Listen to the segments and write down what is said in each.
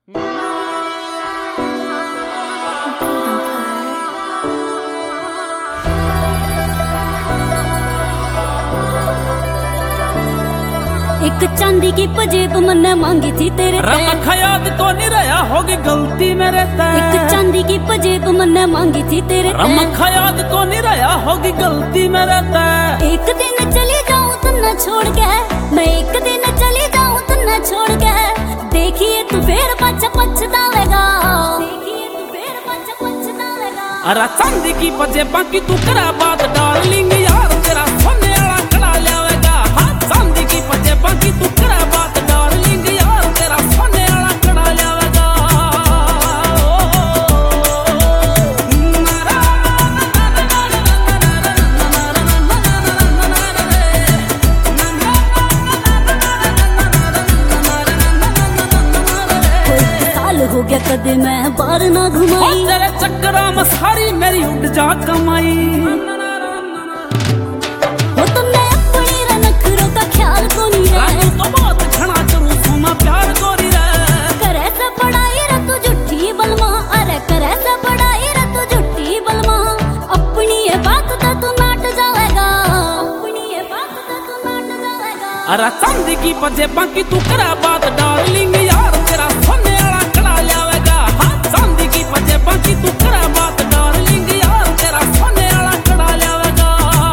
एक चांदी की पजेब मैंने मांगी थी तेरे रखा याद तो नहीं रहा होगी गलती मेरे ते। एक चांदी की पजेब मैंने मांगी थी तेरे रखा याद तो नहीं रहा होगी गलती मेरे ते। एक दिन चली जाऊं तुन्ने छोड़ के, मैं एक दिन चली जाऊं तुन्ने छोड़ के, देखिए तू फिर पछतावेगा, देखिए तू फिर पछतावेगा। अरे चांदी की पजेब की तू करा बात डार्लिंग यार तेरा सोने वाला कड़ा लावेगा। हाँ चांदी की पजेब की तू करा बात डार्लिंग यार तेरा सोने वाला कड़ा लावेगा। हो गया कदे मैं बार ना घुमाई, तेरे चक्कर में सारी मेरी उठ जा कमाई। हो तुमने अपनी रनखरों का ख्याल को नहीं रहा तो बहुत घना करूं सोना प्यार गोरी रे। करे से पढ़ाई रे तू झूठी बलमा, अरे करे से पढ़ाई रे तू झूठी बलमा। अपनी ये बात तो तू नाट जाएगा, अपनी ये बात तो तू नाट जाएगा। अरे चांदी की पजेब की तू करा बात डार्लिंग यार तेरा सोने वाला कड़ा लावेगा। हाँ चांदी की पजेब की तू करा बात डार्लिंग यार तेरा सोने वाला कड़ा लावेगा।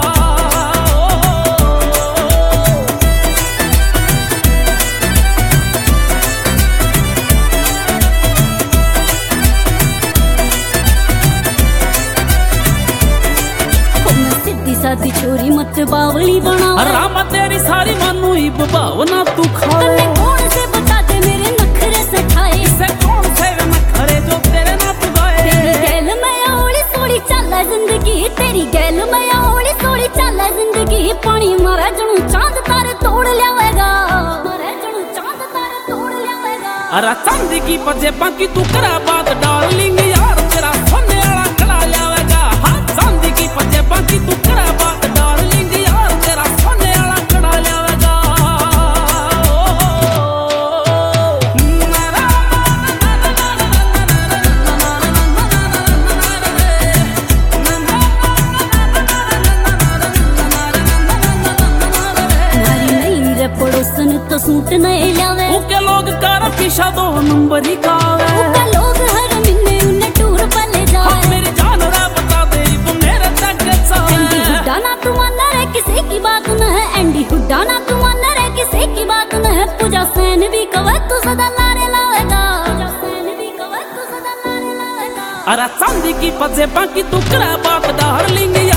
सीधी सादी छोरी मत बावली बना, राम तेरी सारी मानू ही भावना तू खाए। कौन से बता दे मेरे नखरे से खाए, इसे कौन से नखरे जो तेरे ना पुगाए। तेरी गैल मैं ओली सोड़ी चाला जिंदगी, तेरी गैल मैं ओली सोड़ी चाला जिंदगी। पानी मारा जनू चांद तारे तोड़ लियावेगा, मारा जनू चांद तारे तोड़ लियावेगा। अरे चांदी की पजेब की तू करा बात डार्लिंग यार तेरा सोने वाला कड़ा लावेगा। हाँ चांदी की पजेब की तू करा बात डार्लिंग यार तेरा सोने वाला कड़ा लावेगा। पड़ोसन तो सूट नहीं लावे, उके लोग कर पीछा 2 नंबर ही कावे। उका लोग हर महीने उन्हें टूर पर ले जाए। हाँ मेरी जान रा बता दे तू मेरे तक चाहे। एंडी हुड्डा ना तू मानना रे किसी की बात न है, एंडी हुड्डा ना तू मानना रे किसी की बात न है। पूजा सैन भी कवे तू सदा नारे लावेगा, पूजा सैन भी कवे तू सदा नारे लावेगा। अरे चांदी की पजेब की तू करा बात डार्लिंग